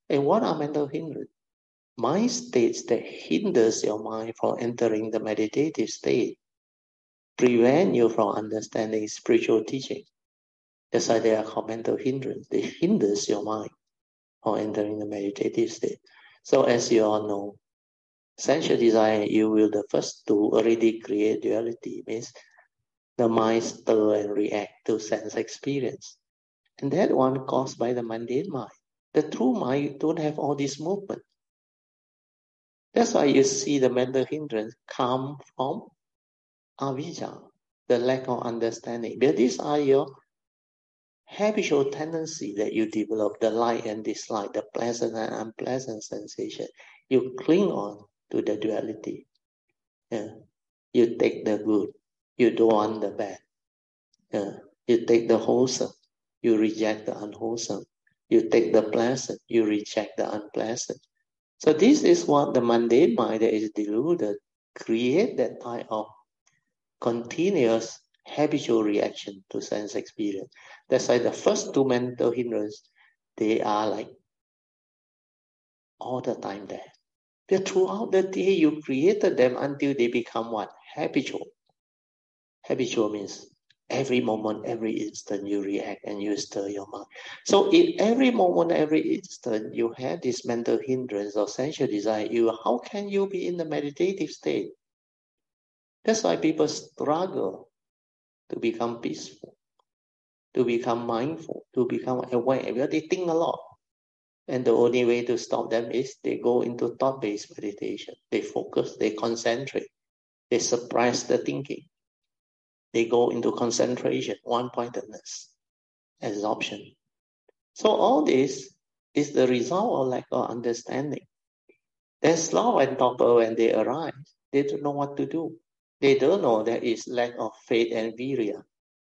And what are mental hindrances? Mind states that hinders your mind from entering the meditative state, prevent you from understanding spiritual teaching. That's why they are called mental hindrance. They hinders your mind from entering the meditative state. So as you all know, sensual desire, you will the first to already create duality, means the mind stir and react to sense experience. And that one caused by the mundane mind. The true mind don't have all this movement. That's why you see the mental hindrance come from avijja, the lack of understanding. But these are your habitual tendency that you develop, the like and dislike, the pleasant and unpleasant sensation. You cling on to the duality. Yeah. You take the good, you don't want the bad. Yeah. You take the wholesome, you reject the unwholesome. You take the pleasant, you reject the unpleasant. So this is what the mundane mind that is deluded create that type of continuous habitual reaction to sense experience. That's why the first two mental hindrances, they are like all the time there. They're throughout the day you created them until they become what? Habitual. Habitual means every moment, every instant you react and you stir your mind. So in every moment, every instant you have this mental hindrance or sensual desire, how can you be in the meditative state? That's why people struggle to become peaceful, to become mindful, to become aware, because they think a lot. And the only way to stop them is they go into thought-based meditation. They focus, they concentrate, they suppress the thinking. They go into concentration, one-pointedness, absorption. So all this is the result of lack of understanding. That's law and Topper, when they arise, they don't know what to do. They don't know there is lack of faith and virya.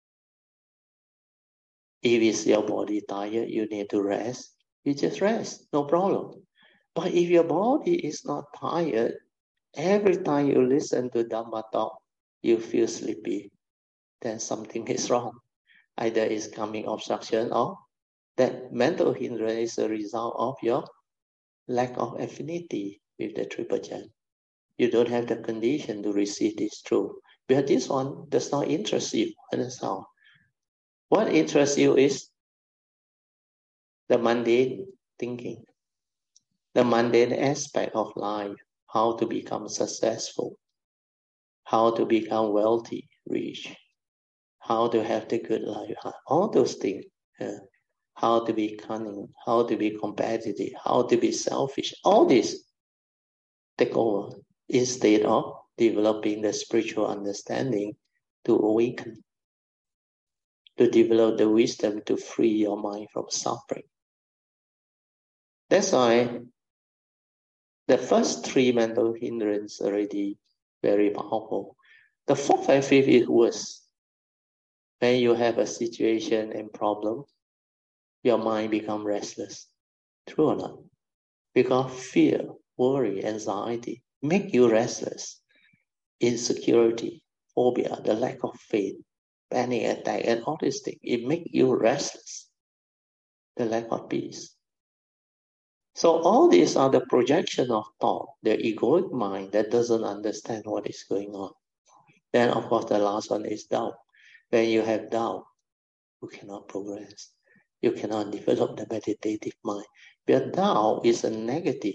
If it's your body tired, you need to rest, you just rest, no problem. But if your body is not tired, every time you listen to Dhamma talk, you feel sleepy, then something is wrong. Either it's coming obstruction or that mental hindrance is a result of your lack of affinity with the Triple Gem. You don't have the condition to receive this truth. Because this one does not interest you. Understand? What interests you is the mundane thinking, the mundane aspect of life, how to become successful, how to become wealthy, rich, how to have the good life, all those things. How to be cunning, how to be competitive, how to be selfish. All this take over instead of developing the spiritual understanding to awaken, to develop the wisdom to free your mind from suffering. That's why the first three mental hindrances already very powerful. The fourth and fifth is worse. When you have a situation and problem, your mind becomes restless. True or not? Because fear, worry, anxiety make you restless. Insecurity, phobia, the lack of faith, panic attack, and all these things, it make you restless. The lack of peace. So all these are the projection of thought, the egoic mind that doesn't understand what is going on. Then of course the last one is doubt. When you have doubt, you cannot progress. You cannot develop the meditative mind. But doubt is a negative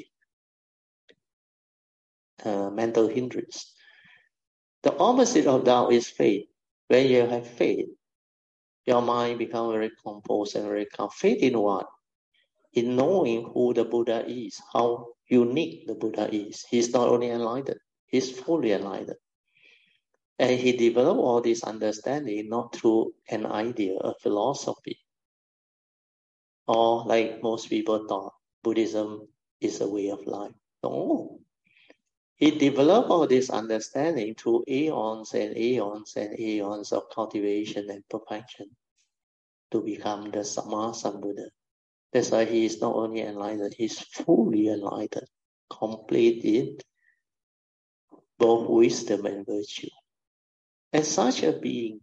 mental hindrance. The opposite of doubt is faith. When you have faith, your mind becomes very composed and very calm. Faith in what? In knowing who the Buddha is, how unique the Buddha is. He's not only enlightened, he's fully enlightened. And he developed all this understanding not through an idea, a philosophy, or like most people thought, Buddhism is a way of life. No. He developed all this understanding through aeons and aeons and aeons of cultivation and perfection to become the Samma Sambuddha. That's why he is not only enlightened, he's fully enlightened, complete in both wisdom and virtue. As such a being,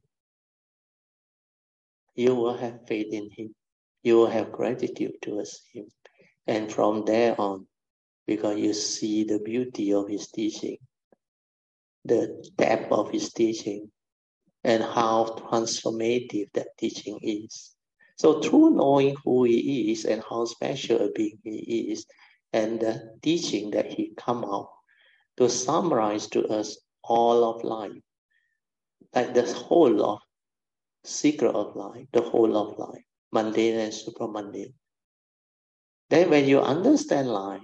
you will have faith in him. You will have gratitude towards him. And from there on, because you see the beauty of his teaching, the depth of his teaching, and how transformative that teaching is. So through knowing who he is and how special a being he is, and the teaching that he come out to summarize to us all of life, like the whole of secret of life, the whole of life, mundane and supramundane. Then when you understand life,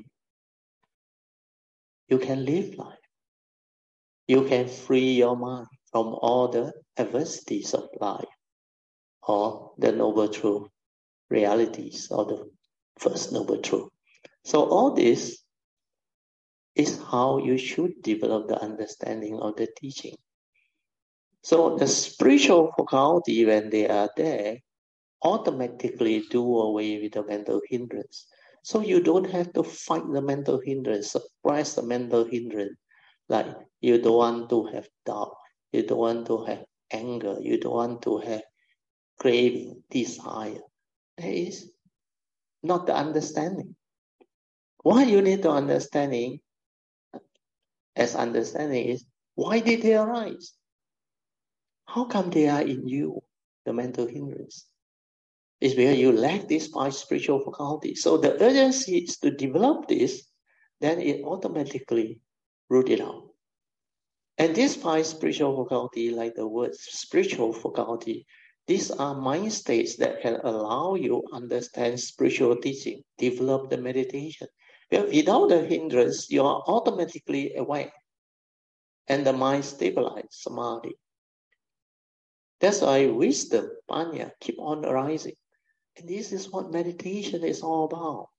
you can live life. You can free your mind from all the adversities of life or the noble truth, realities of the first noble truth. So all this is how you should develop the understanding of the teaching. So the spiritual faculty, when they are there, automatically do away with the mental hindrance. So you don't have to fight the mental hindrance, suppress the mental hindrance. Like you don't want to have doubt, you don't want to have anger, you don't want to have craving, desire. That is not the understanding. Why you need to understanding is why did they arise? How come they are in you, the mental hindrance? It's because you lack these 5 spiritual faculties. So the urgency is to develop this, then it automatically root it out. And these 5 spiritual faculty, like the word spiritual faculty, these are mind states that can allow you understand spiritual teaching, develop the meditation. Because without the hindrance, you are automatically aware. And the mind stabilizes, samadhi. That's why wisdom, panya, keep on arising. And this is what meditation is all about.